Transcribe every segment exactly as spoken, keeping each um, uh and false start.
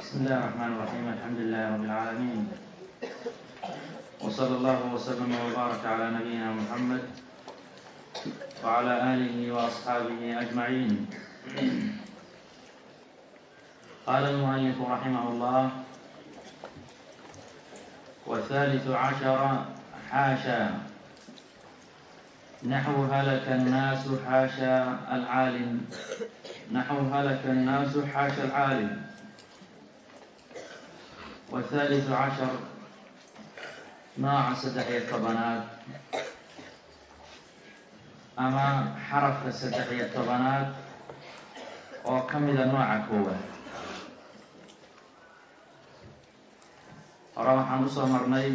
بسم الله الرحمن الرحيم. الحمد لله رب العالمين، وصلى الله وسلم وبارك على نبينا محمد وعلى آله وأصحابه أجمعين. قال المؤلف رحمه الله: والثالث عشر حاشا، نحو هلك الناس حاشا العالم. نحو هلك الناس حاشا العالم. والثالث عشر nooca saddex iyo tobanaad ama xarafka saddex iyo tobanaad oo ka mida nooca koowaad. hore waxaan usoo marnay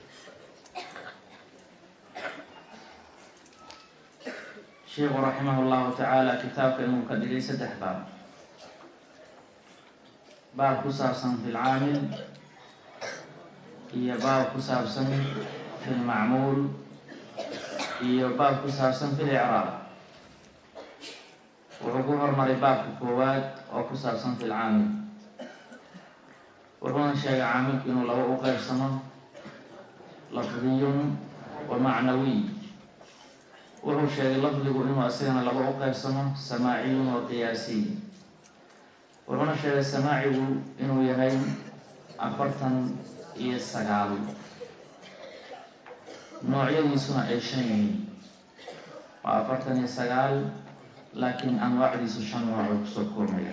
sheikhu raximah llahu tacaala kitaabka inuu ka dhigay saddex baab. baab ku saabsan fi lcaamil, iyo baab ku saabsan fi lmacmuul, iyo baab ku saabsan fi licraab. wuxuu ku hormaray baabka koowaad oo ku saabsan fi lcaamil. wuxuuna sheegay caamilku inuu laba u qeybsamo, lafdiyun wa macnawiy. wuxuu sheegay lafdigu inuu isagana laba u qeybsamo, samaaciyun wa qiyaasiy. wuxuuna sheegay samaacigu inuu yahay afartan iyo sagaal, noocyadiisuna ay shan yihiin. waa afartan iyo sagaal, laakiin anwaacdiisu shan nooc oo kusoo koobmaya.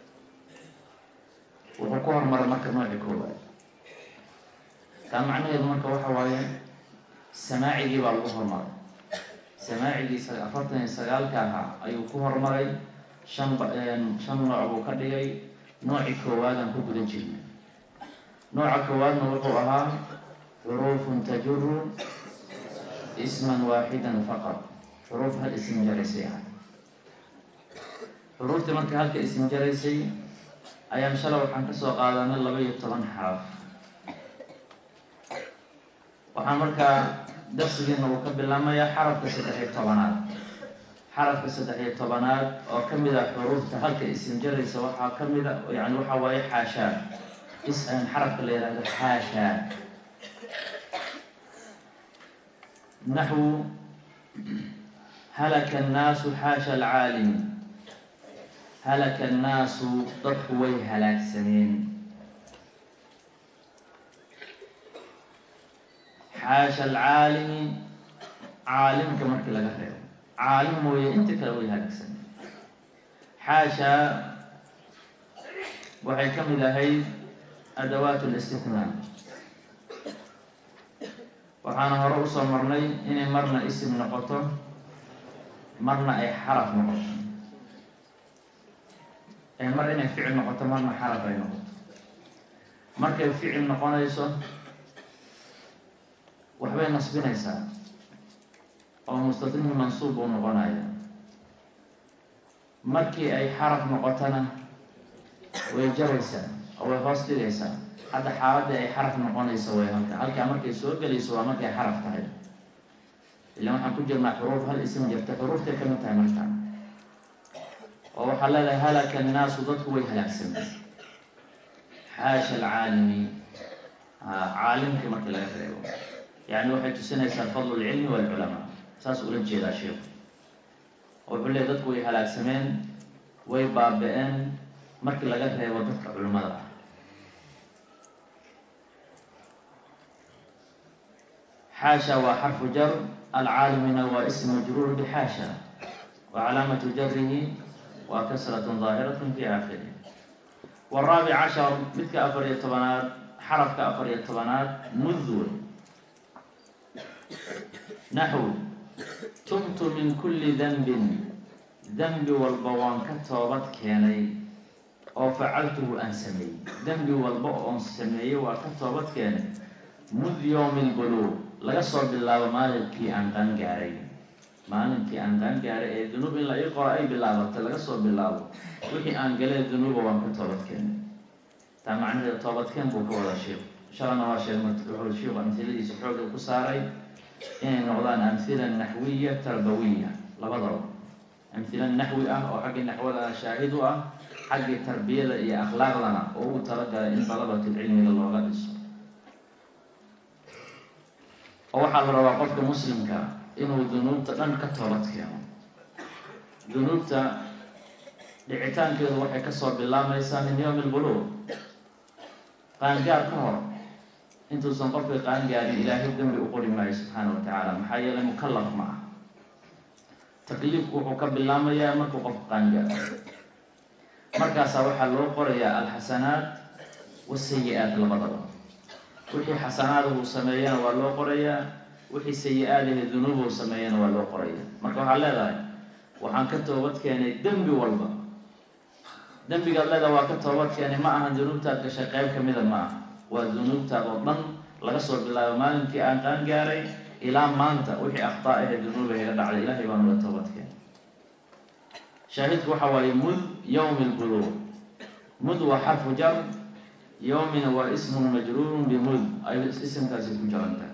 wuxuu ku hormaray marka nooci koowaad. taa macnaheedu marka waxa waaye samaacigii baa lagu hormaray. samaacigiisa afartan iyo sagaalka ahaa ayuu ku hormaray. shan shan nooc buu ka dhigay. nooci koowaadaan ku gudan jirnay. nooca koowaadna wuxuu ahaa xuruufun tajuru isman waaxidan faqad. xuruuf hal isim jaraysay ah. xuruuftii marka halka isim jaraysay ayaan shalay waxaan kasoo qaadanay laba iyo toban xaraf. waxaan markaa darsigiina uu ka bilaamayaa xarafka saddex iyo tobanaad. xarafka saddex iyo tobanaad oo ka mid ah xuruufta halka isim jaraysa waxaa ka mid a yani waxa waaye xaashaa. is-an xarafka la yihahdo xaashaa. naxwu halaka annaasu xaasha alcaalim. halaka annaasu, dadku way halaagsameen. xaasha alcaalimi, caalimka markii laga reebo. caalim mooye inta kale way halaagsameen. xaashaa waxay ka mid ahayd adawaat listithnaa. waxaana hore usoo marnay inay marna isim noqoto, marna ay xaraf noqoto. mar inay ficil noqoto, marna xaraf ay noqoto. markay ficil noqonayso waxbay nasbinaysaa oo mustathnihii mansuub uu noqonaya. markii ay xaraf noqotona way jaraysaa oo way hoos dhigaysaa. hadda xaaladii ay xaraf noqonayso way halka halkaa markay soo gelayso waa markay xaraf tahay. ilaan waxaan ku jirnaa xuruuf hal isim jirta. xuruuftay ka mid tahay markaan, oo waxaa leedahay halaka annaasu, dadku way halaagsameen. xaasha alcaalimi, caalimkii markii laga reebo. yani waxay tusinaysaa fadlu lcilmi waalculamaa. saas ula jeedaa sheikhu. oo wuxuu leeyahy dadku way halaagsameen, way baaba-een markii laga reebo dadka culimmada ah. xaasha waa xarfu jar, alcaalimina waa ism majruur bxaasha, wa calaamatu jarihi waa kasratun daahiratun fi aakhirih. waraabic cashar, midka afar iyo tobanaad, xarafka afar iyo tobanaad, mudwe. naxw tubtu min kulli danbin, dembi walba waan ka toobad keenay oo facaltuhu aan sameeyey. dembi walba oon sameeyey waa ka toobad keenay mud yowmi lbuluuq, laga soo bilaabo maalinkii aan qaangaaray. maalinkii aan qaangaaray ee dunuub in la ii qoro ay bilaabatay, laga soo bilaabo wixii aan galee dunuuba waan ka toobad keenay. taa macnaheeda toobadkeen buu ka wada sheekh. shalana waa sheeg wuxuu sheikhu amhiladiisa xooga ku saaray inay noqdaan amhila naxwiya tarbawiya labadaba. amhila naxwi ah oo xagga naxwada shaahid u ah, xagga tarbiyada iyo akhlaaqdana oo uu talagalay in dalabatul cilmiga looga dhiso. oo waxaa la rabaa qofka muslimka inuu dunuubta dhan ka toobad keeno. dunuubta dhicitaankeedu waxay kasoo bilaamaysaa min yawmi albuluuq, qaangaar ka hor intuusan qofka qaangaarin ilaahay dembi u qori maayo subxaana wa tacaala, maxaa yeelay mukallaf ma ah. takliifku wuxuu ka bilaamayaa markuu qofka qaangaaro, markaasaa waxaa loo qorayaa alxasanaat wasayi-aat labadaba. wixii xasanaadahu sameeyana waa loo qorayaa, wixii sayi-aadahe dunuubuhu sameeyana waa loo qorayaa. marka waxaad leedahay waxaan ka toobad keenay dembi walba. dembigaad leedahay waa ka toobad keenay ma aha dunuubtaad gashay qayb ka mida ma aha, waa dunuubtaad oo dhan laga soo bilaabo maalinkii aan qaan gaaray ilaa maanta wixii akhtaa ahe dunuuba iga dhacday ilaahay baan uga toobad keenay. shaahidku waxa waaye mud yawmi albuluuq. mud waa xarfu jar, yawmina waa ismun majruurun bimud, ay isimkaasi ku jarantahay.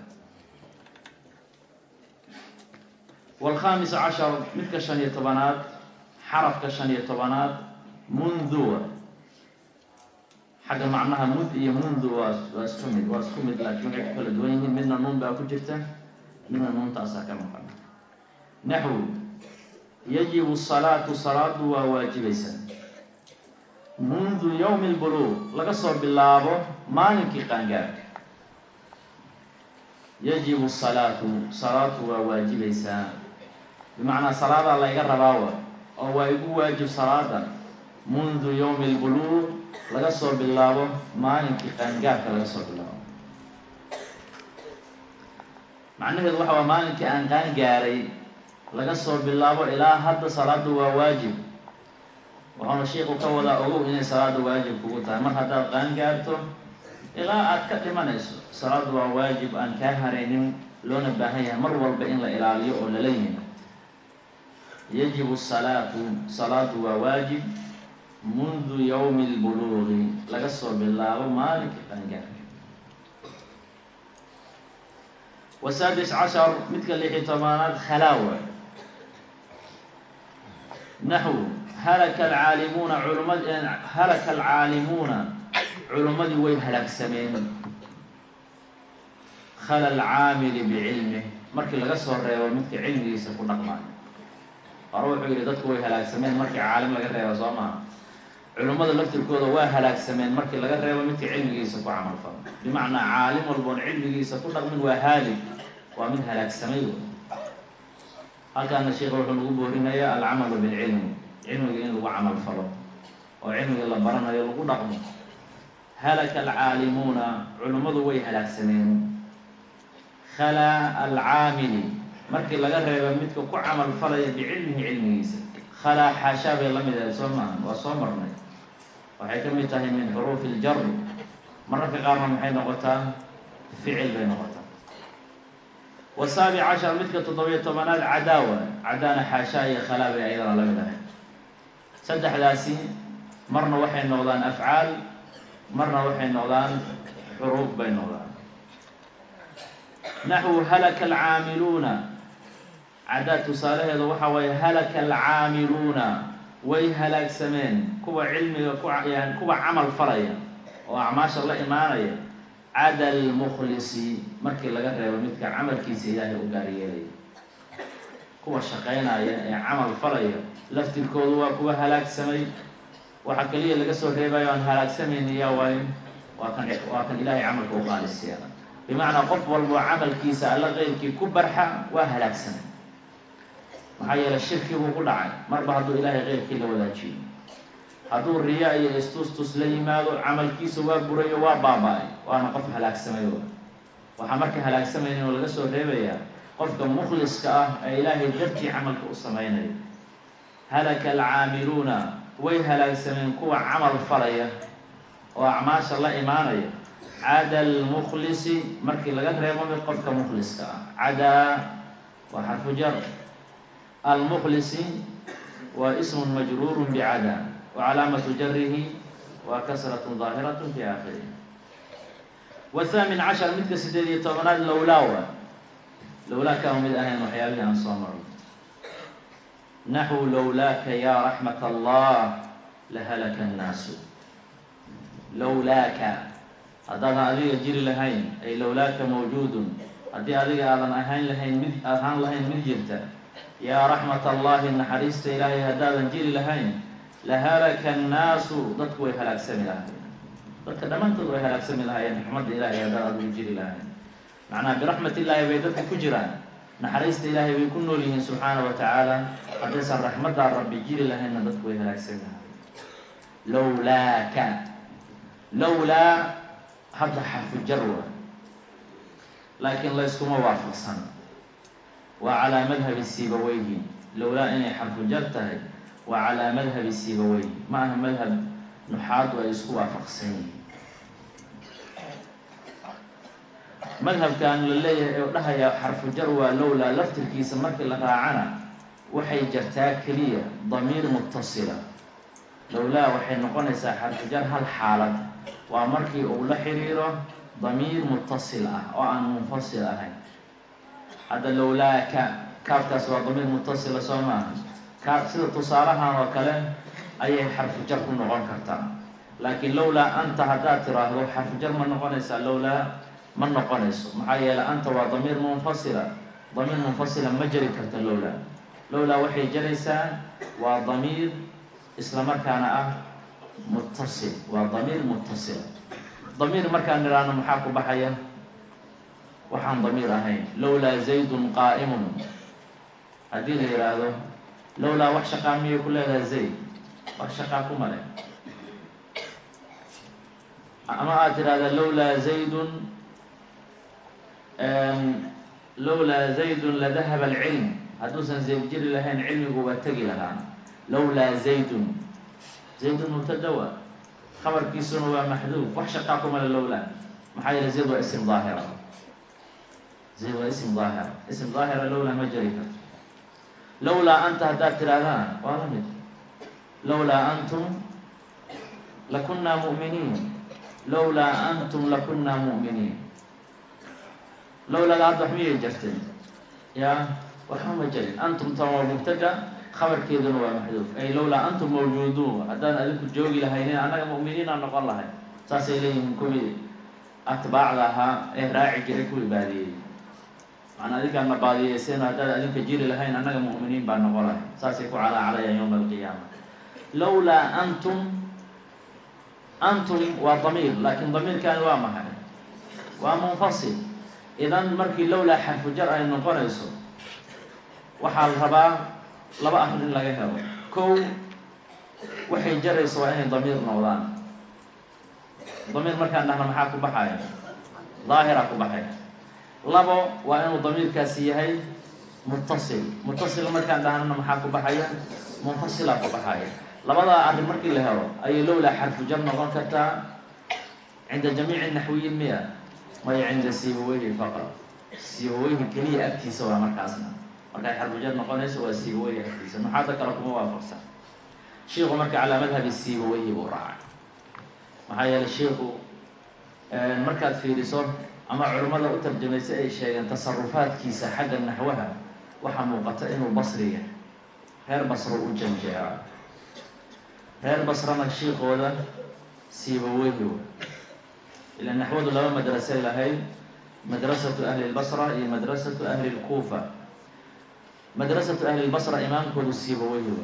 والخامس عشر midka shan iyo tobanaad, xarafka shan iyo tobanaad mundu. xagga macnaha mud iyo mundu waa waa isku mid waa isku mid laakiin waxay ku kala duwan yihiin. midna nuun baa ku jirta, midna nuuntaasaa ka maqan. naxwu yajibu salaatu, salaadu waa waajibaysaa. mundu yawmi albuluuq, laga soo bilaabo maalinkii qaangaarka. yajibu salaatu, salaatu waa waajibaysaa, bimacnaa salaadaa layga rabaawa oo waa igu waajib salaada. mundu yawmi albuluuq, laga soo bilaabo maalinkii qaangaarka laga soo bilaabo. macnaheedu waxa waa maalinkii aan qaangaaray laga soo bilaabo ilaa hadda salaadu waa waajib. waxaana sheikhu ka wadaa ogow inay salaada waajib kugu tahay. mar haddaad qaangaarto ilaa aad ka dhimanayso salaadu waa waajib aan kaa haraynin, loona baahan yahay mar walba in la ilaaliyo oo lala yimi. yajibu salaatu, salaadu waa waajib mundu yawmi albuluuqi, laga soo bilaabo maalinkii qaangaarka. wasaadis cashar midka lix iyo tobanaad khalaawa. naxwu halaka alcaalimuuna, culumad halaka alcaalimuuna, culummadii way halaagsameen. khala alcaamili bicilmih, markii laga soo reebo midka cilmigiisa ku dhaqmaayo. hore wuxuu yidhi dadku way halaagsameen markii caalim laga reebo soo maha. culummada laftirkooda waa halaagsameen markii laga reebo midka cilmigiisa ku camal falo. bimacnaa caalim walboon cilmigiisa ku dhaqmin waa haalig, waa mid halaagsamay. halkaana sheekha wuxuu nagu boorinayaa alcamalu bilcilmi, cilmiga in lagu camal falo oo cilmiga la baranayo lagu dhaqmo. halaka alcaalimuuna, culummadu way halaagsameen. khala alcaamili, markii laga reebo midka ku camal falaya bicilmihi, cilmigiisa. khalaa xaashaa bay la mid ahay soo maaha, waa soo marnay. waxay ka mid tahay min xuruufi iljar, mararka qaarna maxay noqotaa ficil bay noqotaa. wasaabic cashar midka toddobiyo tobanaad cadaawa. cadaana xaashaa iyo khalaa bay ayadana la mid ahay. saddexdaasi marna waxay noqdaan afcaal, marna waxay noqdaan xuruuf bay noqdaan. naxwu halaka alcaamiluuna, cadaa tusaalaheedu waxa waaye halaka alcaamiluuna, way halaagsameen kuwa cilmiga ku yani kuwa camal falaya oo acmaasha la imaanaya. cada almukhlisi, markii laga reebo midka camalkiisa ilaahay u gaar yeelaya. kuwa shaqaynaya ee camal falaya laftirkoodu waa kuwa halaagsamay. waxa kaliya laga soo reebayo aan halaagsamayni yaa waayo waa kan waa kan ilaahay camalka u khaalis yeela. bimacnaa qof walbo camalkiisa alla qeyrkii ku barxa waa halaagsamay, maxaa yeelay shirki buu ku dhacay marba hadduu ilaahay qeyrkii la wadaajiyo. hadduu riyaa iyo istustus la yimaado camalkiisa waa burayo, waa baaba-ay, waana qof halaagsamay. waxaa marka halaagsamaynin oo laga soo reebayaa qofka mukhliska ah ee ilaahay dartii camalka u samaynayo. halaka alcaamiluuna, way halaagsameen kuwa camal falaya oo acmaasha la imaanaya. cada almukhlisi, markii laga reebo mid qofka mukhliska ah. cadaa waa xarfu jar, almukhlisi waa ismun majruurun bicada, wacalaamatu jarihi waa kasratun daahiratun fi aakhirihi. wathaamin cashar midka sideed iyo tobanaad lowlaawa. lowlaa kaa mid ahayn waxyaabihii aan soo marno. naxwu lowlaaka yaa raxmat allah, lahalaka annaasu lowlaaka haddaadan adiga jiri lahayn ay lowlaaka mawjuudun haddii adiga aadan ahayn lahayn mid ahaan lahayn mid jirta yaa raxmat allahi naxariista ilaahay haddaadan jiri lahayn lahalaka annaasu dadku way halaagsami lahayn dadka dhammaantood way halaagsami lahaayeen raxmadda ilaahay haddaan adigu jiri lahayn macnaha biraxmat illaahi bay dadka ku jiraan naxariista ilaahay bay ku nool yihiin subxaana wa tacaala haddaysan raxmaddaa rabbi jiri lahaynna dadku way halaagsami lahayn lowlaaka lowlaa hadda xarfu jarwa laakiin layskuma waafaqsan waa calaa madhabi sibaweyhi lowlaa inay xarfu jar tahay waa calaa madhabi sibaweyhi ma aha madhab nuxaadu ay isku waafaqsan yihiin madhabkan la leeyahay oo dhahaya xarfu jar waa lowlaa laftirkiisa markii la raacana waxay jartaa keliya damiir mutasila lowlaa waxay noqonaysaa xarfu jar hal xaalad waa markii uu la xiriiro damiir mutasil ah oo aan munfasil ahayn hadda lowlaaka kaafkaas waa damiir mutasila soo maaha ka sida tusaalahan oo kale ayay xarfu jar ku noqon kartaa laakiin lowlaa anta haddaad tiraahdo xarfu jar ma noqonaysaa lowlaa ma noqonayso maxaa yeelay anta waa damiir munfasila damiir munfasila ma jari karta lowlaa lowlaa waxay jaraysaa waa damiir isla markaana ah muttasil waa damiir muttasil damiir markaan nidhaahno maxaa ku baxaya waxaan damiir ahayn lowlaa zaydun qaa'imun haddii la yidhaahdo lowlaa wax shaqaa miyay ku leedahay zayd wax shaqaa kuma leh ama aad tidhahda lowlaa zaydun lowlaa zaydun ladahaba alcilm hadduusan zayd jiri lahayn cilmigu waa tegi lahaa lowlaa zaydun zaydun mubtadawa khabarkiisuna waa maxduuf wax shaqaa kuma le lowlaa maxaa yeele zayd waa ism daahira zayd waa ism daahira ism daahira lowlaa ma jari karto lowlaa anta haddaad tidhaahdaan waa la mid lowlaa antum lakunnaa mu'miniin lowlaa antum lakunnaa mu'miniin lowlaada hadda wax miyay jartay yaa waxba ma jarin antum tan waa mubtada khabarkeeduna waa maxduuf ay lowlaa antum mawjuuduun haddaan adinku joogi lahaynin annaga mu'miniinaan noqon lahay saasay leeyihiin kuwii atbaacda ahaa ee raaci jiray kuwii baadiyey macnaa adinkaan na baadiyeyseen haddaad adinka jiri lahayn annaga mu'miniin baan noqon lahay saasay ku calaacalayaan yowma alqiyaama lowlaa antum antum waa damiir laakiin damiirkaani waa maxay waa munfasil idan markii lowlaa xarfu jar ay noqonayso waxaa la rabaa laba arrin in laga helo kow waxay jarayso waa inay damiir noqdaan damiir markaan dhahna maxaa ku baxaya daahira ku baxaya labo waa inuu damiirkaasi yahay muttasil muttasil markaan dhahnana maxaa ku baxaya munfasilaa ku baxaya labadaa arrin markii la helo ayay lowlaa xarfu jar noqon kartaa cinda jamiici naxwiyin miya maya cinda sibaweyhi faqad sibaweyhi keliya agtiisa waa markaasna markay xarfu jar noqonayso waa sibaweyhi agtiisa nuxaada kale kuma waafaqsan shiiku marka calaa madhabi sibaweyhi buu raacay maxaa yeelay shiiku markaad fiiriso ama culimmada u tarjamaysa ay sheegeen tasarufaadkiisa xagga naxwaha waxaa muuqata inuu basriya reer basro u janjeera reer basrana shiikooda sibaweyhi ila naxwadu laba madrasay lahayd madrasatu ahli lbasra iyo madrasatu ahli lkuufa madrasatu ahli lbasra imaamkoodu sibaweyhi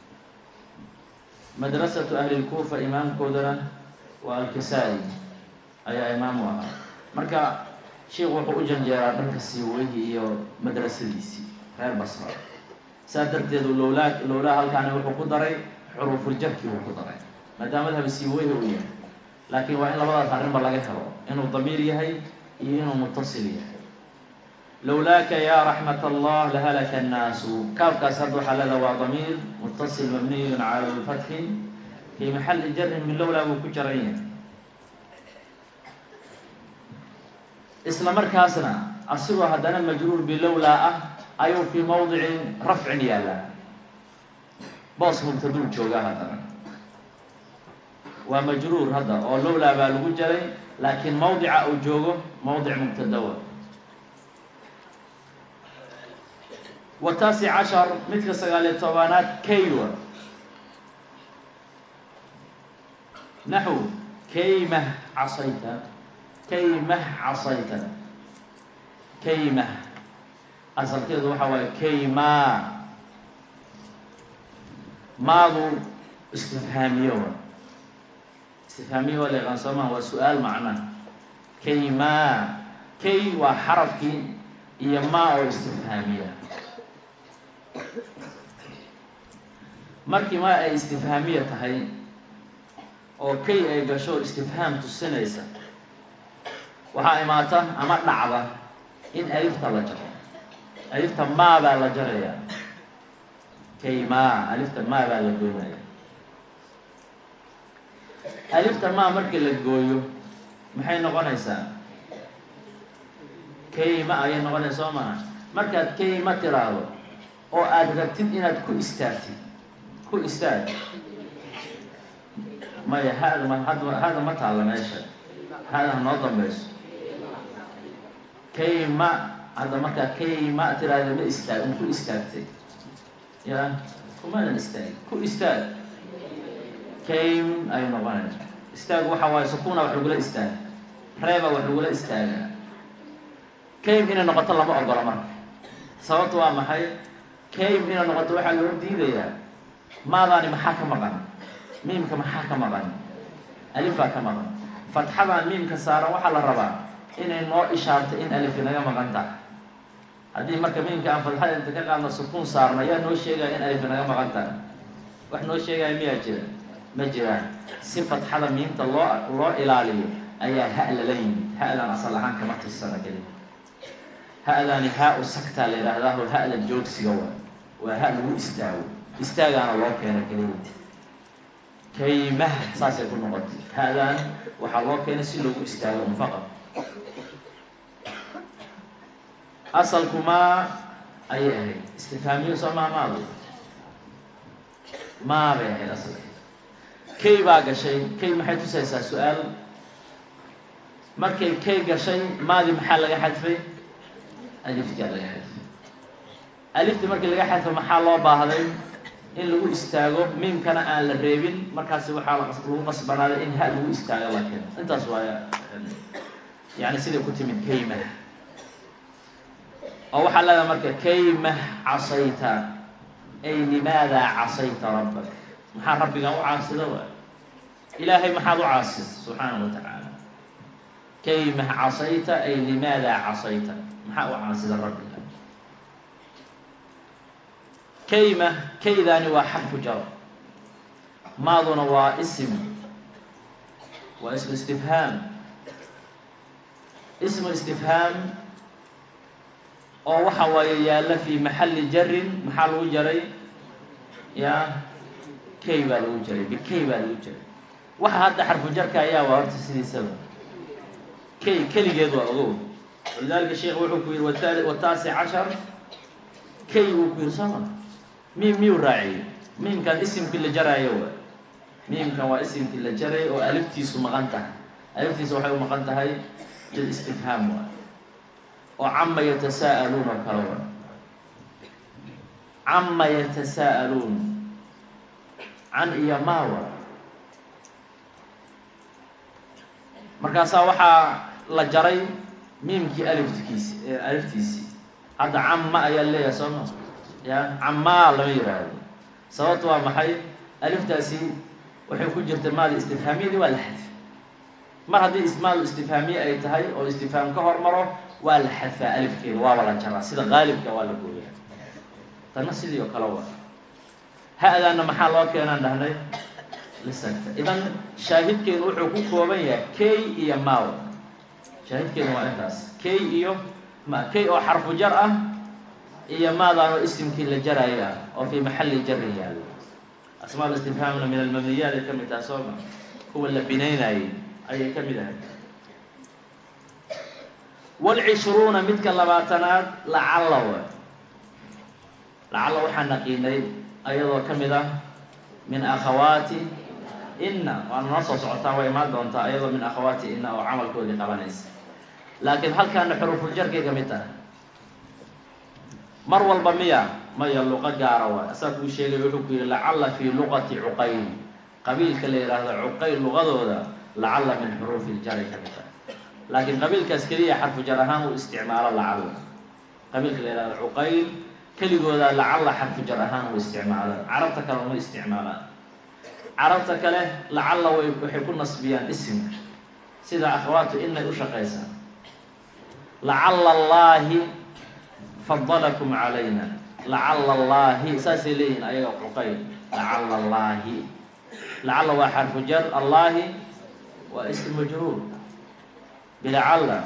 madrasatu ahli lkuufa imaamkoodana waa alkisaa-i ayaa imaamu ahaa marka sheikh wuxuu u janjeeraa dhanka sibaweyhi iyo madrasadiisii reer basra saa darteedu lowlaa lowlaa halkaani wuxuu ku daray xuruufuljarki buu ku daray maadaama madhab sibaweyhi uu yahay laakiin waa in labadaas arrinba laga helo inuu damiir yahay iyo inuu muttasil yahay lowlaaka yaa raxmat allah lahalaka annaasu kaafkaas hadda waxaa leeda waa damiir muttasil mabniyun cala lfatxi fii maxalli jarin min lowlaa buu ku jaran yahay isla markaasna asigoo haddana majruur bilowlaa ah ayuu fii mawdici rafcin yaallaa boos mubtaduu joogaa haddana waa majruur hadda oo lowlaa baa lagu jaray laakiin mawdica uu joogo mawdic mubtadawa wataasic cashar midka sagaaliyo tobaanaad kaywa naxو kayma casayta kayma casayta kayma asalkeedu waxa waaye kayma maadu istifhaamiyo istifhaamiyo waa leeqaan soomaa waa su-aal macna kayma kay waa xarafkii iyo ma oo istifhaamiya markii ma ay istifhaamiya tahay oo kay ay gasho istifhaam tusinaysa waxaa imaata ama dhacda in alifta la jaro alifta maa baa la jaraya kayma alifta maa baa la goynaya alifta maa markii la gooyo maxay noqonaysaa kayma ayay noqonaysa soo maha markaad kayma tiraahdo oo aada rabtid inaad ku istaagtid ku istaag maya hada ma hada ma taalla meesha hada hanoo dambayso kayma hadda markaa kayma tiraahdo ma istaag ma ku istaagtay ya kumaadan istaag ku istaag kaym ay noqonaysa istaag waxa waaye sukuuna wax lagula istaaga reeba wax lagula istaaga kaym inay noqoto lama ogola marka sababtu waa maxay kaym inay noqoto waxaa loo diidayaa maadaani maxaa ka maqan miimka maxaa ka maqan alifaa ka maqan fatxadaan miimka saaran waxaa la rabaa inay noo ishaarto in alif inaga maqan tahay haddii marka miimka aan fatxada inta ka qaadno sukuun saarno ayaa noo sheegaya in alif inaga maqan tahay wax noo sheegaya miyaa jira ma jiraan si fatxada miimta loo loo ilaaliyo ayaa ha lala yimid ha-dan asal ahaan kama tirsana keliya ha-daani haa-u sagtaa la yidhaahdaa oo ha-da joogsiga wa waa ha lagu istaago istaagaana loo keena keliya kaymah saasay ku noqotay ha-dan waxaa loo keenay si loogu istaago un faqad asalku maa ayay ahayd istifhaamiyo soo maa maadu maa bay ahayd asalka kay baa gashay kay maxay tusaysaa su-aal markay kay gashay maadii maxaa laga xadfay aliftaa laga xadfay aliftii markii laga xadfay maxaa loo baahday in lagu istaago miimkana aan la reebin markaasi waxaa lagu qasbanaaday in ha lagu istaago la keeno intaas waaya yani siday ku timid kaymah oo waxaa leedahay marka kaymah casayta ay limaada casayta rabbak maxaa rabbiga u caasida waay ilaahay maxaad u caasid subxaanahu wa tacaala kaymah casayta ay limaada casayta maxaa u caasida rabbiga kaymah kaydaani waa xarfu jar maaduna waa ism waa ismu istifhaam ismu istifhaam oo waxa waaye yaalla fi maxalli jarin maxaa lagu jaray ya kay baa lagu jaray bikay baa lagu jaray waxa hadda xarfu jarka ayaa waa horta sidiisaba kay keligeed waa ogow walidaalika sheekh wuxuu ku yihi wata wataasi cashar kay uu ku yihi sooma miim miyuu raaciyey miimkan isimkii la jaraayo wa miimkan waa isimkii la jaray oo aliftiisu maqan tahay aliftiisu waxay u maqan tahay lil istifhaam wa oo cama yatasaa'aluun oo kale wa cama yatasaa'aluun can iyo maawa markaasaa waxaa la jaray miimkii alifkiisi aliftiisii hadda cama ayaa leeyahay sooma ya camaa lama yidhaahdo sababtu waa maxay aliftaasi waxay ku jirta maadi istifhaamiyadii waa la xadfay mar haddii ismaadu istifhaamiye ay tahay oo istifhaam ka hormaro waa la xadfaa alifkeeda waaba la jaraa sida qaalibka waa la gooyaa tanna sidii oo kale waa ha-daana maxaa loo keenaan dhahnay lisagta idan shaahidkeedu wuxuu ku kooban yahay kay iyo maaw shaahidkeedu waa intaas kay iyo ma kay oo xarfu jar ah iyo maadaanoo isimkii la jaraayo ah oo fii maxalli jarin yaalo asmaa istifhaamna min almabniyaat ay ka mid taha sooma kuwa la binaynayay ayay ka mid ahay waalcishruuna midka labaatanaad lacalla wa lacalla waxaa naqiinay ayadoo ka mid ah min akhawaati inna waana noo soo socotaa way imaan doontaa ayadoo min akhawaati inna oo camalkoodii qabanaysa laakiin halkaana xurufuljarkay ka mid tahay mar walba miya maya luqo gaara waay asaa kuu sheegay wuxuu ku yihi lacalla fii luqati cuqayl قبيل كلي هذا عقيل لغة لعل من حروف الجر كذا لكن قبيل كاسكرية حرف جرهان واستعمال لعل قبيل كلي هذا عقيل كلي هذا لعل حرف جرهان واستعمال عرفتك لما استعمالا عرفتك له لعل ويكون نصبيان اسم سيدا أخوات إن أشقيسا لعل الله فضلكم علينا لعل الله ساسلين أيها عقيل لعل الله لعل وحرف جر الله واسم مجرور بلعل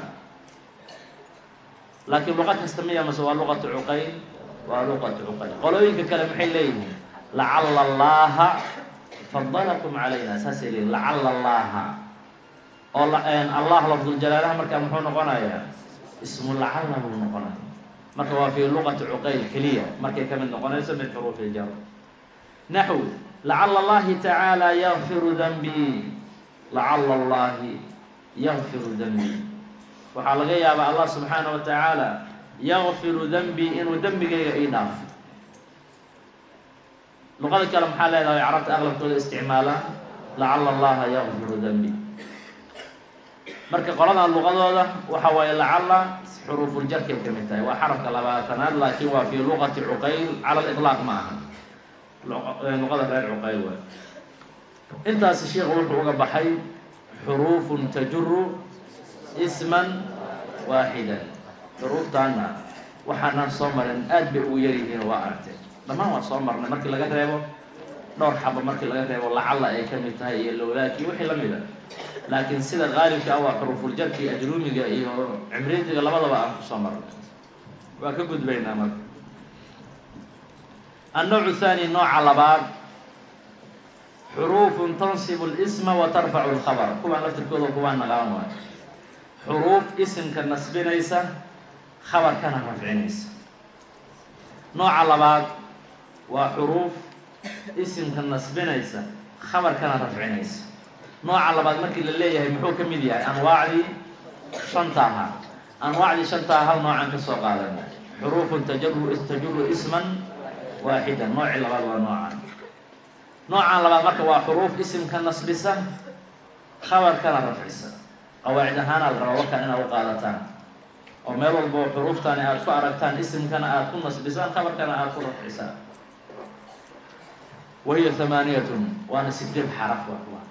لكن لغة تستمية مسوى لغة عقيل ولغة عقيل قالوا لك كلام حليه لعل الله فضلكم علينا ساسلين لعل الله الله لفظ الجلالة مركا محو نقنايا اسم لعل هو نقنايا مركا في لغة عقيل كلية مركا كمن نقنايا من حروف الجر نحو لعل الله تعالى يغفر ذنبي لعل الله يغفر ذنبي وحال يا الله سبحانه وتعالى يغفر ذنبي إنه ذنبي إيناف لغة الكلام حالة إذا عرفت أغلب كل استعمالا لعل الله يغفر ذنبي marka qolada luqadooda waxa way la'alla xuruful jar ka kamitahay waa xarafka labaatanaad laakiin waa fi luqati uqayl ala al-itlaq maaha luqada reer uqayl waa intaas sheekhu wuxuu uga baxay xurufun tajurru isman waahidan xuruftana waxaan soo marin aad bay u yarihiin waa aragtay dhamaan waa soo marnay markii laga reebo dhowr xabo markii laga reebo la'alla ay kamitahay iyo lawlaaki wixii la mid ah لكن سيدا غالب كأوا حروف الجر في أجرومي إيه عمريتي غلبة بقى أنكو صمر وكجود بين أمر النوع الثاني نوع على بعض حروف تنصب الاسم وترفع الخبر كما نفت الكود وكما نغام حروف اسم كالنصب ليس خبر كان رفع ليس نوع على بعض وحروف اسم كالنصب ليس خبر كان رفع ليس نوع لبعض مركي لليه محو كميد يعني أنواعي شنطها أنواعي شنطها نوعا كسوق هذا حروف تجر تجر اسما واحدا نوع لبعض ونوعا نوعا لبعض مركي وحروف اسم كالنصبسة خبر كان رفعسة قواعد هانا الغراوة كان وقالتان وميل البو حروف تاني أدفع ركتان اسم كان أكون نصبسة خبر كان أكون رفعسة وهي ثمانية وانا ستين حرف وحوان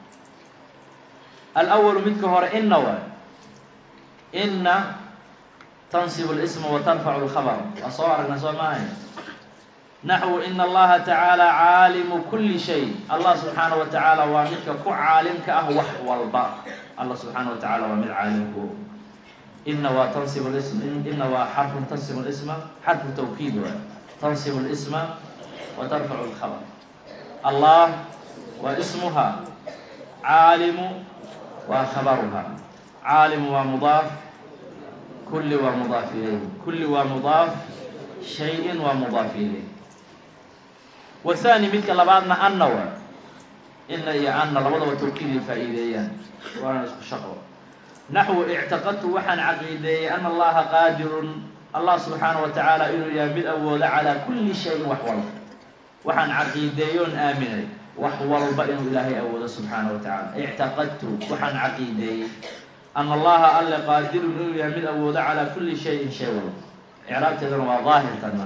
الأول منك هو إن و إن تنصب الاسم وترفع الخبر أصور النسوة معي نحو إن الله تعالى عالم كل شيء الله سبحانه وتعالى ومنك كو عالمك أهوح والباء الله سبحانه وتعالى ومن عالمك إن وتنصب الاسم إن وحرف تنصب الاسم حرف توكيد تنصب الاسم وترفع الخبر الله واسمها عالم وخبرها عالم ومضاف كل ومضاف إليه كل ومضاف شيء ومضاف إليه والثاني مثل لبعضنا أنه إن أن لبض وتوكيد الفائديان وأنا شقوة نحو اعتقدت وحن عقيدي أن الله قادر الله سبحانه وتعالى إنه يمد أول على كل شيء وحول وحن عقيديون آمنين وحول بإنه إلهي أول سبحانه وتعالى اعتقدت وحن عقيدي أن الله ألا قادر إنه يمد أول على كل شيء شيء إعراب تذر وظاهر تنمى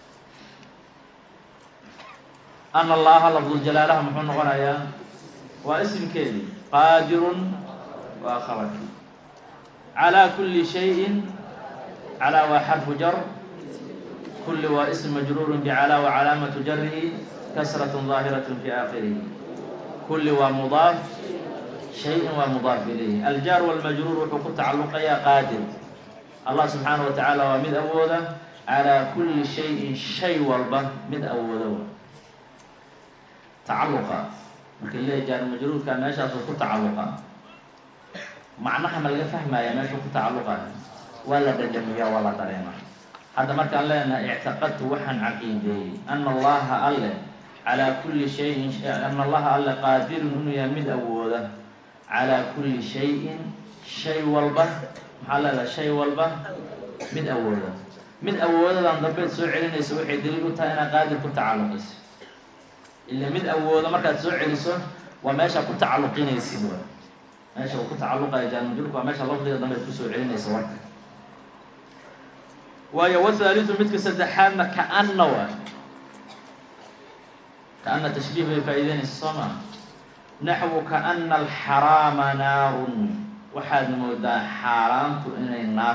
أن الله لفظ الجلالة محن غنايا واسم كيدي قادر وآخر على كل شيء على وحرف جر كل واسم مجرور بعلى وعلامة جره كسرة ظاهرة في آخره كل ومضاف شيء ومضاف إليه الجار والمجرور وحكم تعلق يا قادر الله سبحانه وتعالى ومد أوله على كل شيء شيء والبه مد أوله تعلقا لكن ليه جار المجرور كان ماشي أصبح تعلقا معناها ما لقى فهمها يا ماشي تعلقا ولا دجمية ولا طريمة هذا ما كان لنا اعتقدت وحن عقيدي أن الله ألا على كل شيء أن الله ألا قادر إنه يمد أوله على كل شيء شيء والبه محل شيء والبه من أوله من أوله لأن ضبط سوء يسوي حديد قلت أنا قادر كنت على قيس إلا من أوله ما كانت سوء علسه وماشى كنت تعلقين يسيبوا ماشى كنت تعلق يا جار مجرور وماشى لفظ ضم تسوع علينا يسوق ويا وثالث مثل سدحان كأنه كأن تشبيه بفائدين الصمع نحو كأن الحرام نار وحد مودا حرام إن النار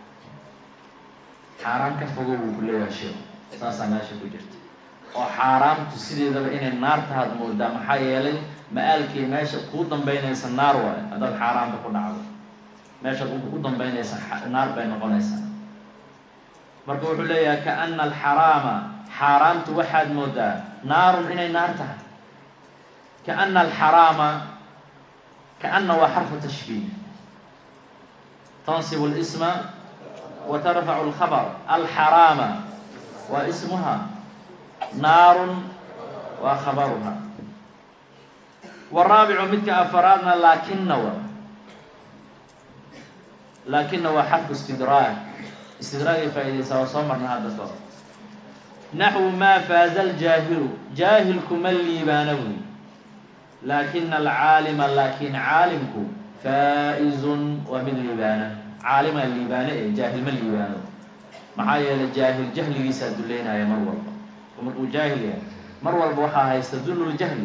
حرام كفوق كل شيء ساسا ماشي كجرت وحرام تسيد إن النار هذا مودا محيلي مالك ماشي قوضا بين النار وهذا الحرام تكون عظيم ماشي قوضا بين النار بين قنيسان مركو حليا كأن الحرام حرام توحد مودا نار إن النار تحت كأن الحرام كأنه حرف تشبيه تنصب الاسم وترفع الخبر الحرام واسمها نار وخبرها والرابع مثل أفرادنا لكنه لكنه حرف استدراك استدراك فإذا سوى صمرنا هذا الصوت نحو ما فاز الجاهل جاهلكم اللي بانوي لكن العالم لكن عالمك فائز ومن لبانه عالم اللبانه جاهل من لبانه معايا الجاهل جهل يسد لنا يا مروه ومن جاهل مروه بوحا يستدل الجهل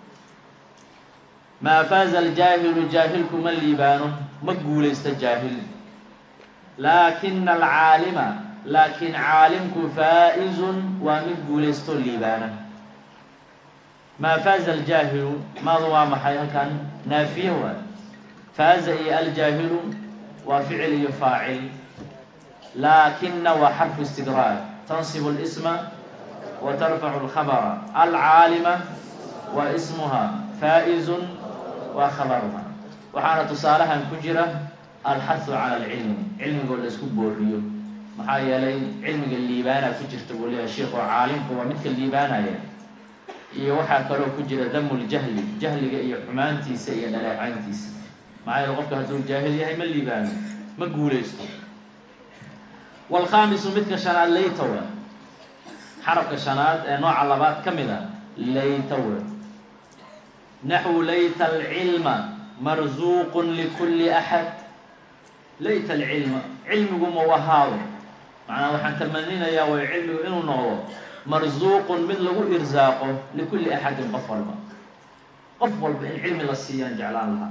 ما فاز الجاهل جاهلكم من لبانه مقول استجاهل لكن العالم لكن عالمك فائز ومن قول استلبانه ما فاز الجاهل ما هو محيها كان نافيه فاز الجاهل وفعل يفاعل لكن وحرف استدراك تنصب الاسم وترفع الخبر العالمة واسمها فائز وخبرها وحانا تصالحا كجرة الحث على العلم علم يقول اسكو بوريو محايا لي علم الليبانا كجرت تقول يا شيخ وعالمك ومثل الليبانا يا iyo waxa kale oo ku jira damul jahli jahliga iyo xumaantiisa iyo dhaleecayntiisa maxay qofka haduu jaahil yahay ma liibaan ma guuleysto wal khamis midka shanaad laytawa xarafka shanaad ee nooca labaad kamida laytawa nahwu layta al ilma marzuq li kulli ahad layta al ilma ilmuhu muwahaad macna waxaan tamaninayaa way ilmigu inuu noqdo مرزوق من له إرزاقه لكل أحد قفل قفل بالعلم للسيان جعلان لها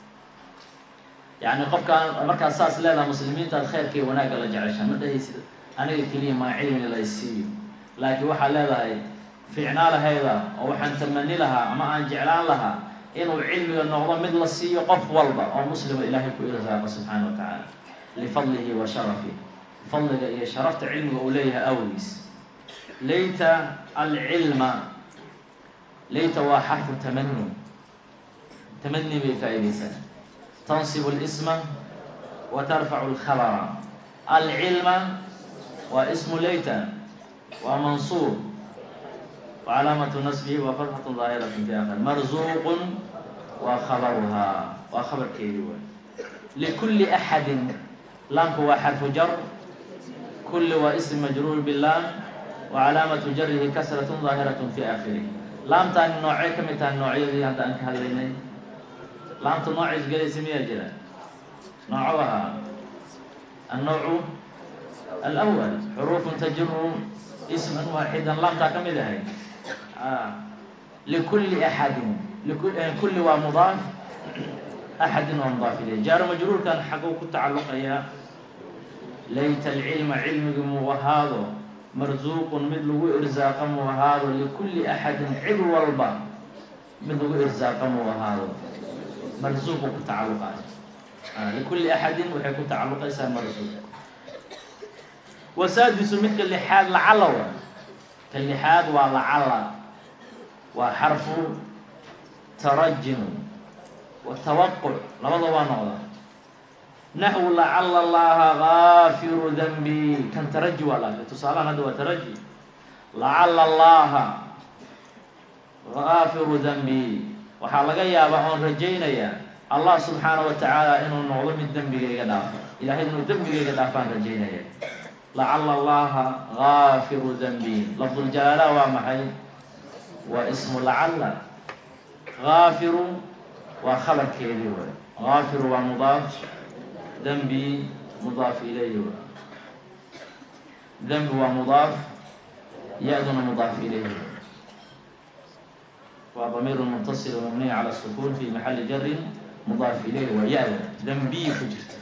يعني قف كان مركز أساس لنا مسلمين الخير كي وناقل لجعلشان مدى يسير أنا يكلي ما علم لا يسير لكن وحا لها في عنالة هذا وحا نتمني لها أما أن جعلان لها إنه العلم للنغضان مثل السيء قف والبا أو مسلم إلهي كو إرزاقه سبحانه وتعالى لفضله وشرفه فضل إيه شرفت علمه أوليها أوليس ليت العلم ليت وحرف تمني تمني بفائدة تنصب الاسم وترفع الخبر العلم واسم ليت ومنصوب وعلامة نصبه وفتحة ظاهرة في آخر مرزوق وخبرها وخبر كيلو لكل أحد لام هو حرف جر كل واسم مجرور باللام وعلامة جره كسرة ظاهرة في آخره لام تاني نوعي كم تاني نوعي ذي هذا أنك هذين لام تنوع إزجال اسمية جرا نوعها النوع الأول حروف تجر اسما واحدا لام تكم إذا هي آه. لكل أحد لكل كل ومضاف أحد ومضاف إليه جار مجرور كان حقوق التعلق يا ليت العلم علم وهذا مرزوق مثله إرزاقا وهذا لكل أحد عدو والبا مثله إرزاقا وهذا مرزوق كتعلقات آه. لكل أحد وحيكون تعلق يسمى مرزوق وسادس مثل اللحاد لعلو كاللحاد ولعل وحرف ترجم والتوقع لماذا نقول نحو لعل الله غافر ذنبي كان ترجي ولا تصالح هذا وترجي لعل الله غافر ذنبي وحلقا يا بحون رجينا يا الله سبحانه وتعالى إنه نعظم الذنب يقداف إلهي إنه الذنب يقدافان رجينا يا لعل الله غافر ذنبي لفظ الجلالة ومحي واسم لعل غافر وخبر كيدي غافر ومضاف ذنبي مضاف إليه ذنب ومضاف يأذن مضاف إليه وضمير متصل مبني على السكون في محل جر مضاف إليه ويأذن ذنبي فجرت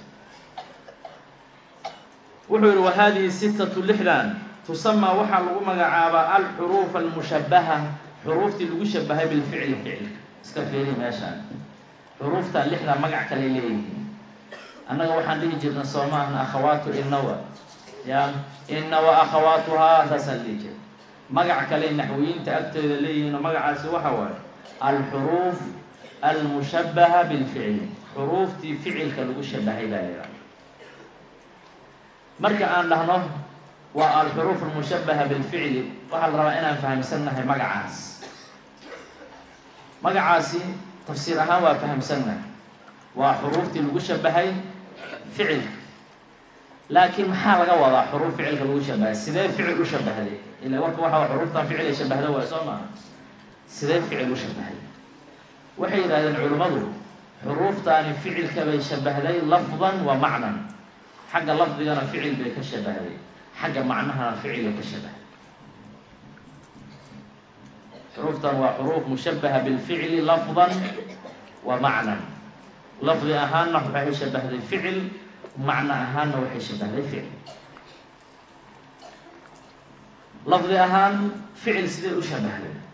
وحول وهذه ستة لحدان تسمى وحا لغو مغعابا الحروف المشبهة حروف لغو شبهة بالفعل فعل اسكفيري ماشان حروف تا لحدان مغع كليليه أنك وحا ليه جرنا صومان أخوات إنوا يا إن وأخواتها تسليك مغع كلي نحويين تأكتد ليه مغع سوحوا الحروف المشبهة بالفعل حروف تي فعل كلغو شبهة بالفعل marka aan dhahno waa al-huruf al-mushabbaha bil fi'li waxa la rabaa inaan fahamsanahay magacaas magacaasi tafsiir ahaan waa fahamsanahay waa huruftii lagu shabahay ficil laakiin maxaa laga wadaa huruf ficilka lagu shabahay sidee ficil u shabahay ila warka waxa huruftan ficil ay shabahada waa soo ma sidee ficil u shabahay waxay yiraahdeen culimadu huruftan ficilka bay shabahday lafdan wa macnan حق اللفظ أنا فعل بكشبه حق معناها فعل كشبه حروف وحروف مشبهة بالفعل لفظا ومعنى لفظ أهان وحي شبه الفعل معنى أهان وحي شبه الفعل لفظ أهان فعل سيدي أشبه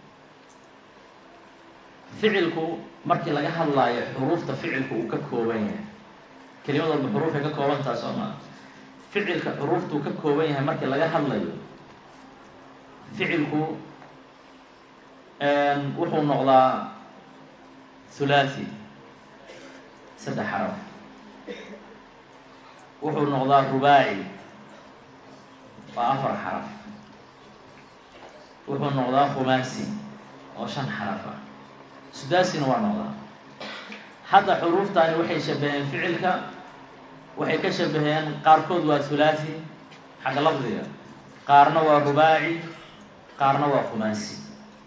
فعلك مركي لقاها الله حروف تفعلك وككوبين كلمة الحروف هي ككوبان تاسوما فعل كحروف تو ككوبان هي مركي لقاها الله فعلك ان وحو نقضى ثلاثي سد حرف وحو نقضى رباعي وأفر حرف وحو نقضى خماسي وشن حرفة سداسي نوع نقضى حتى حروف تاني وحي شبهين فعلك وحي كشبهين قاركود وثلاثي حق لفظية قارنا ورباعي قارنا وخماسي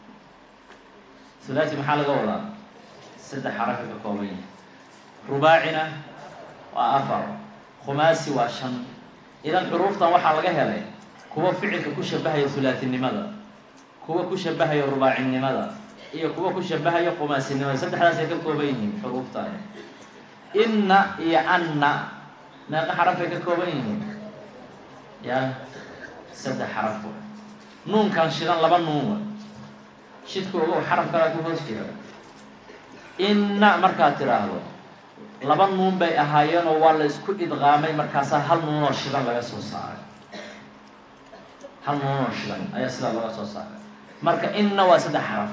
ثلاثي محل قولا ست حركة كومية رباعنا وأفر خماسي وشن إذا الحروف تاني وحا لقاها لي كوا فعلك كشبهي ثلاثي لماذا كوا كشبهي رباعي لماذا iyo kuwa ku shabahayo qumaasinimo saddexdaas ay ka kooban yihiin xuruuftaan inna iyo anna meeqa xaraf ay ka kooban yihiin ya saddex xaraf nuunkan shidan laba nuun shidku ugu xaraf kala ku hoos jira inna marka tiraahdo laba nuun bay ahaayeen oo waa la isku idqaamay markaas hal nuun oo shidan laga soo saaray hal nuun oo shidan ayaa sida laga soo saaray marka inna waa saddex xaraf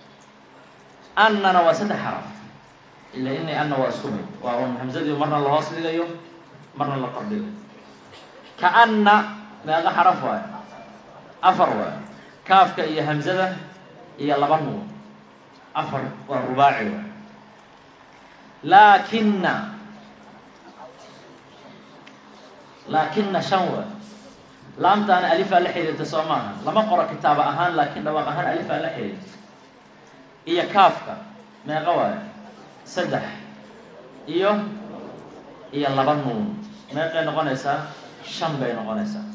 أننا وسد حرف إلا إني أنا وأسكبه وأن همزة مرنا الله أصلي اليوم مرنا الله قبله كأن ما حرف واحد أفر واحد كاف كأي همزة هي لبنو أفر ورباعي واحد لكن لكن شنوة لام تان ألف لحية تسمعها لما قرأ كتاب أهان لكن لو أهان ألف لحية iyo kaafka meeqa waay saddex iyo iyo laba nuun meeqay noqonaysaa shan bay noqonaysaa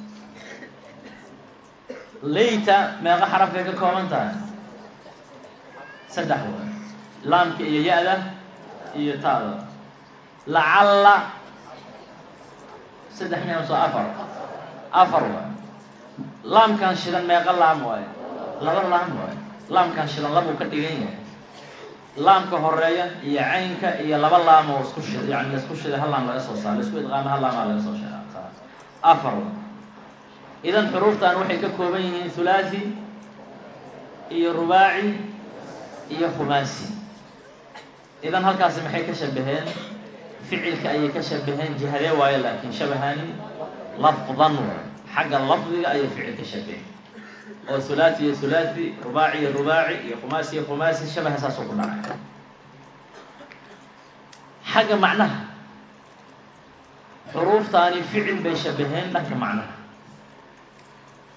layta meeqa xaraf bay ka kooban tahay saddex waay laamka iyo ya-da iyo taada lacalla saddex miya soo afar afar waay laamkan shidan meeqa laam waay laba laam waay laamkan shidan labuu ka dhigan yahay laamka horeeya iyo caynka iyo laba laam oo isku shid yani isku shid hal laam laga soo saaray isku idqaam hal laam laga soo saaray afar idan xuruuftan waxay ka kooban yihiin thulathi iyo rubaaci iyo khumaasi idan halkaas maxay ka shabaheen ficilka ayay ka shabaheen jihadee waaye laakiin shabahani lafdan xagga lafdiga ayay ficil ka shabaheen oo thulathi thulathi rubaaci rubaaci iyo khumaasi khumaasi shabaha saasoo ku dhacay xagga macnaha xuruuftaani ficil bay shabaheen dhanka macnaha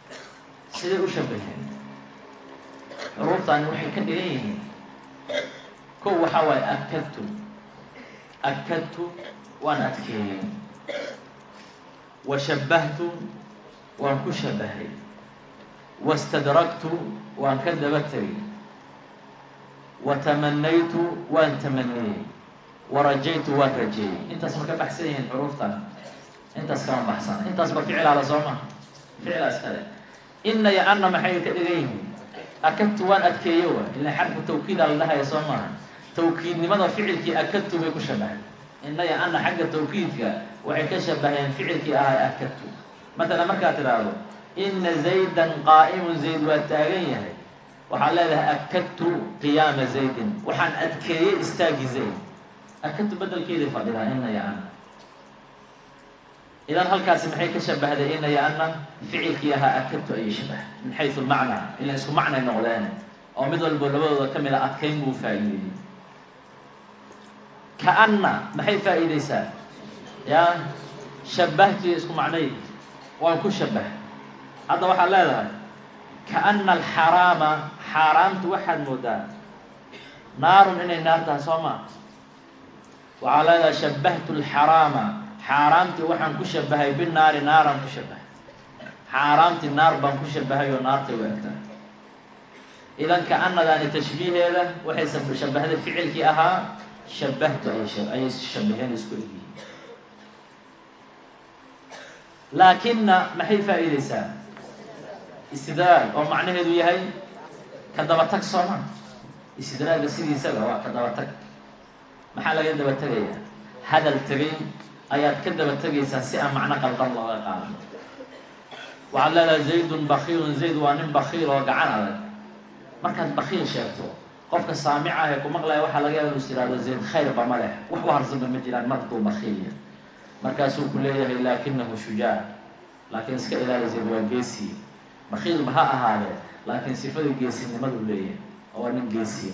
sidee u shabaheen xuruuftaani waxay ka dhigan yihiin كو حواي أكدت أكدت وأنا أتكي وشبهت وأن كشبهي واستدركت وأن كذبتي وتمنيت وأن تمني ورجيت وأن رجي أنت اسمك بحسين حروفتها أنت اسكان بحسن أنت اسمك فعل على صومه فعل أسكال إن يا أنا محيك إليه أكدت وأن أتكيوه إلا حرف التوكيد على الله يا صومه توكيد لماذا فعلك أكدت بكشبه إن يا أنا حق التوكيد وعكشبه يعني فعلك آه أكدت مثلا ما كاتراه إن زيدا قائم زيد والتاغيه وحال هذا أكدت قيام زيد وحن أتكي استاجي زيد أكدت بدل كذا فضلها إن يا أنا إذا هل كاسم حي كشبه هذا إن يا أنا فعلك ياها أكدت أي شبه من حيث المعنى إلا اسمه معنى النغلان أو مثل البلبل كمل أكين وفايدي كأن ما حي فائدة سا يا شبهت اسمه معنى وأكون شبه هذا واحد لا لا كأن الحرام حرامت واحد مدى نار من النار تسمى وعلى شبهت الحرام حرامت واحد كشبه بالنار نارا كشبه حرامت النار بان كشبه والنار توقتها إذا كأن ذا تشبيه هذا واحد شبه هذا الفعل كي أها شبهت أي شيء أي شبهين يسكت به لكن ما هي فائدة سا استدراج أو معنى هذا يهي كدبتك صنع استدراج السيدي سبع كدبتك محل كدبتك هذا التغي آيات كدبتك ساسئة معنى قلق الله قال وعلى زيد بخيل زيد وان بخيل وقعنا markaad bakhil sheegto qofka saamica ah ee ku maqlay waxa laga yaabaa inuu istiraado zayd khayr ba ma leh wax warsan ma jiraan markuu bakhil yahay markaasuu ku leeyahay laakinahu shujaa laakiin iska ilaali zayd waa geesi bakhil ma ha ahaade laakiin sifada geesinimadu leeyahay oo nin geesi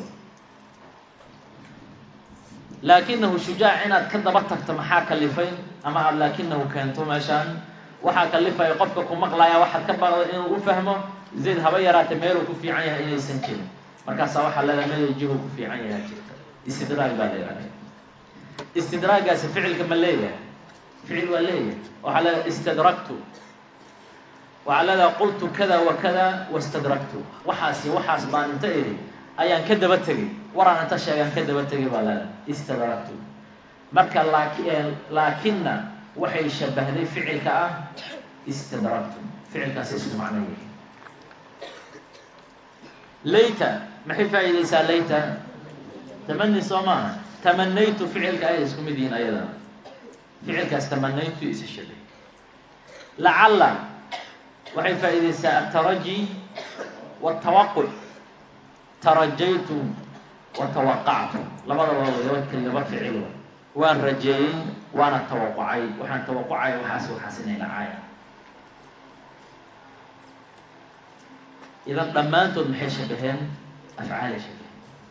laakinahu shujaa inaad ka daba tagto maxaa kalifay ama laakinahu kaanto meeshan waxa kalifay qofka ku maqlaya waxa ka baaqday inuu u fahmo زيد هبا يرات ميلو كفي عنها إلى سنتين مركز صواحا للا ميلو يجيه كفي عنها جدا استدراج بالغ استدراج فعل كما الليلة فعل والليلة وعلى استدركت وعلى ذا قلت كذا وكذا واستدركت وحاسي وحاس بان انتهي أيان كدبتغي ورانا تشي أيان كدبتغي بالا استدركت مركز لكن لكن وحي شبه لي فعل كأه استدركت فعل كأس اسم معنيه ليت ما هي فايدة سا ليت تمني صوما تمنيت فعل كأيس كمدين أيضا فعل كأس تمنيت إيش الشبه لعل وهي فايدة سا الترجي والتوقع ترجيت وتوقعت لما الله يوكل لما فعله وان رجين وانا توقعي وحن توقعي وحاسو حسنين عايا إذا ضمانتم محي شبهين أفعال شبه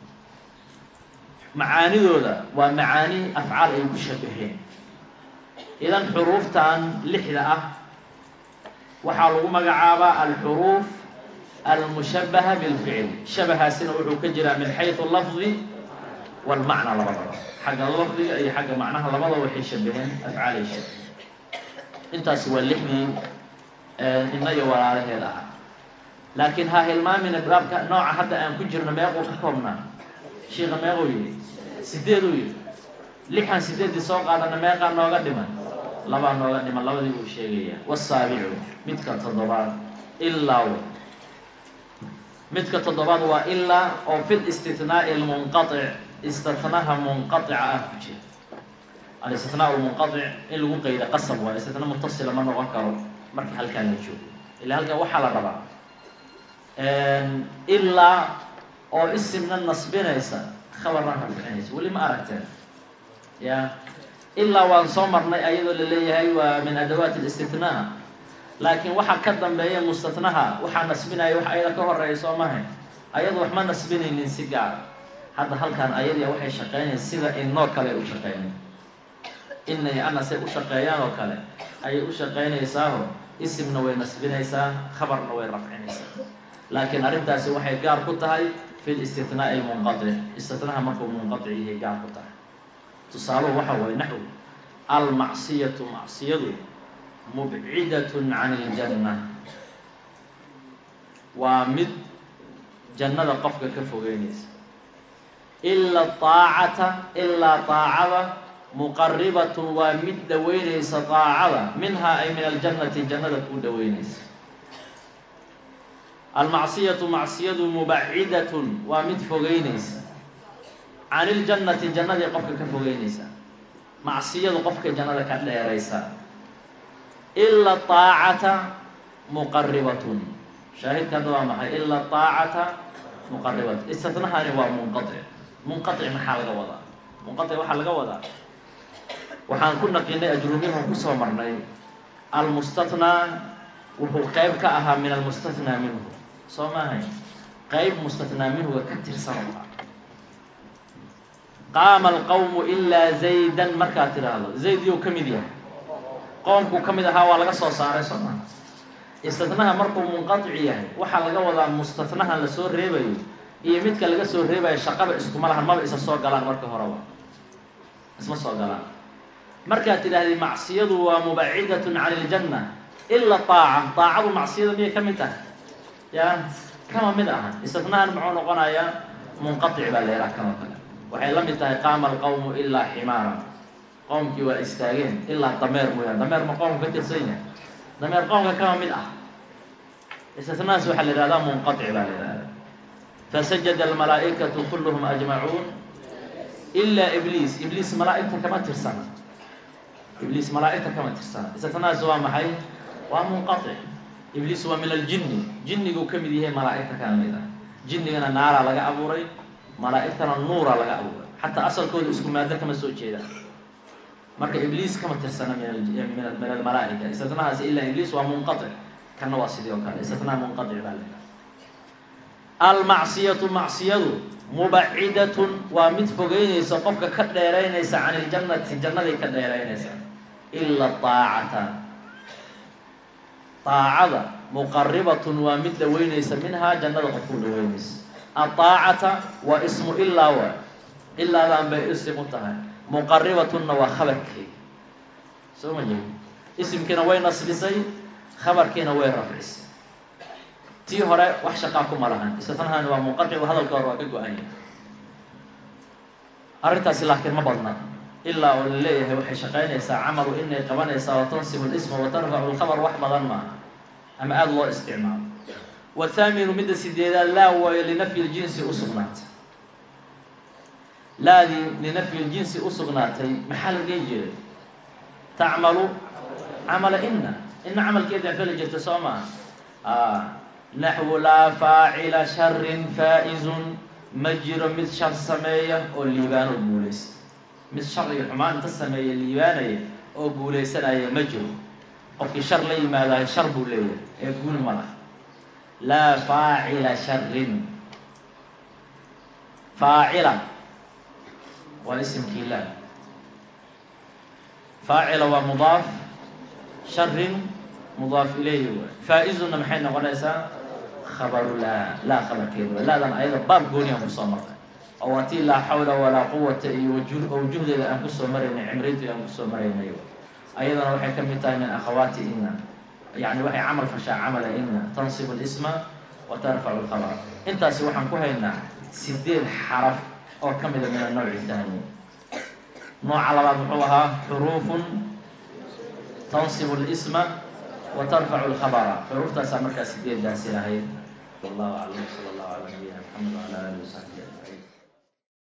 معاني ذولا ومعاني أفعال أي شبهين إذا حروف تان لحظة وحالو مقعابة الحروف المشبهة بالفعل شبه سنوع كجرى من حيث اللفظ والمعنى لبضا حق اللفظ أي حق معناها لبضا وحي شبهين أفعال شبه انت سوى اللحظة إنه يورا عليه لها لكن ها هلمان من الباب نوع حتى أن كجرنا ما يقول كحكمنا شيء ما يقول سديدو لحن سديد سوق على ما يقال نوع قدما لبا نوع قدما لبا دي وشيء والسابع متك تضبط إلا و متك تضبط وإلا أو في الاستثناء المنقطع استثناها منقطعة الاستثناء المنقطع اللي هو قيد قسم والاستثناء متصل ما نذكره مركي هل كان يشوف اللي هل وحل الربع إلا أو اسمنا النصبينيسا خبرنا في واللي ما أردت يا إلا وان صمرنا أيضا اللي هي من أدوات الاستثناء لكن وحا كدن بهي مستثناها وحا نسبنا وحا أيضا كهر رئيس وماهي أيضا وحما نسبيني من سيقار هذا هل كان أيضا وحي شقيني السيدة النور كالي أشقيني إني أنا سي أشقيان وكالي أي أشقيني إساهو اسمنا وين نسبينيسا خبرنا وين رفعينيسا لكن أرنتاسي waxay gaar ku tahay في الاستثناء المنقطع استثناء مركو منقطع هي قاعدة تصالوا وحوى نحو المعصية معصية مبعدة عن الجنة ومد جنة قفك كفوغينيس إلا الطاعة إلا طاعة مقربة ومد دوينيس طاعة منها أي من الجنة جنة دوينيس المعصية معصية مبعدة ومد فوغينيس عن الجنة جنة قفك كفوغينيس معصية قفك جنة كديريسا إلا الطاعة مقربة شاهد كذا معي إلا الطاعة مقربة استثناء هو منقطع منقطع محل وضع منقطع وحل وضع وحان كنا قلنا أجروميهم كسو مرني المستثنى وهو قيب كأها من المستثنى منه سوما هي قيب مستثنى منه وكتر سرطة قام القوم إلا زيدا مركاتر هذا زيد يو كميديا قومكو كميدها ولا سو ساري سوما استثناء مركو منقطع يعني waxa laga wadaa mustafnaha la soo reebayo iyo midka laga soo reebayo shaqada isku malahan ma isa soo galaan marka hore waa isma soo galaan marka tiraahdi macsiyadu waa mubacidatun 'an al-janna illa ta'a ta'adu macsiyadu miya kamita ya kama mid ah istithnaa'an muxuu noqonayaa munqati' baa la yiraahdaa kama kale waxay la mid tahay qaama al-qawmu illa himara qawmki waa istaageen illa dameer mooyaan dameer ma qawm ka tirsan yahay dameer qawmka kama mid ah استثناء waxa la yiraahdaa munqati' baa la yiraahdaa fasajada al-malaa'ikatu kulluhum ajma'un illa iblis iblis malaa'ikta kama tirsan iblis malaa'ikta kama tirsan استثناء waa maxay waa munqati' iblis waa min al-jinni jinnigu kamid yahay malaa'ikta kama mid ah jinnigana naara laga abuuray malaa'iktana nuura laga abuuray hatta asalkoodu isku maada kama soo jeedaan marka iblis kama tirsana min al-malaa'ika استثناء illa iblis waa munqati' كان واسدي وكان استثناء منقطع بالله المعصية معصية مبعدة ومتفقينيس قفك كديرينيس عن الجنة الجنة كديرينيس إلا الطاعة طاعة مقربة ومتلوينيس منها جنة قفول وينيس الطاعة واسم إلا و إلا لم باسم منتهى مقربة وخبرك سو ما اسم كنا وين نصبسي خبر كينا وين رفعس تي هراء وحشقاكم ملهان استثناء هو منقطع وهذا الكور وكجو أي أرنتاس لكن ما بدنا إلا والله وحي شقين يسا عمل إني قبنا يسا وتنصب الاسم وترفع الخبر وحمضا ما أما آل الله استعمال والثامن مدى سيديدا لا ولنفي الجنس أصغنات لا لنفي الجنس أصغنات محل جيجي تعمل عمل إنا إن عمل كذا فعل جرت سوما آه نحو لا فاعل شر فائز مجر مثل شر سمية أو الليبان البوليس مثل شر حمان تسمية الليبانية أو بوليس أنا مجر أو في شر لي ما لا شر بولية يقول ملا لا فاعل شر فاعل واسم كلا فاعل ومضاف شر مضاف إليه فائز محين وليس خبر لا لا خبر كذا لا لا أيضا باب قوني مصمر أو أتي لا حول ولا قوة وجود أو جهد لأنفسه مرين عمريت لأنفسه مرين أيوة أيضا وحي كم من أخواتي إن يعني وحي عمل فشاء عمل إن تنصب الاسم وترفع الخبر أنت سوحا كهينا سدين حرف أو كم من النوع الثاني نوع على بعض حروف تنصب الاسم وترفع الخبر حروف تسمى كسدين داسلة هي والله أعلم صلى الله عليه وسلم.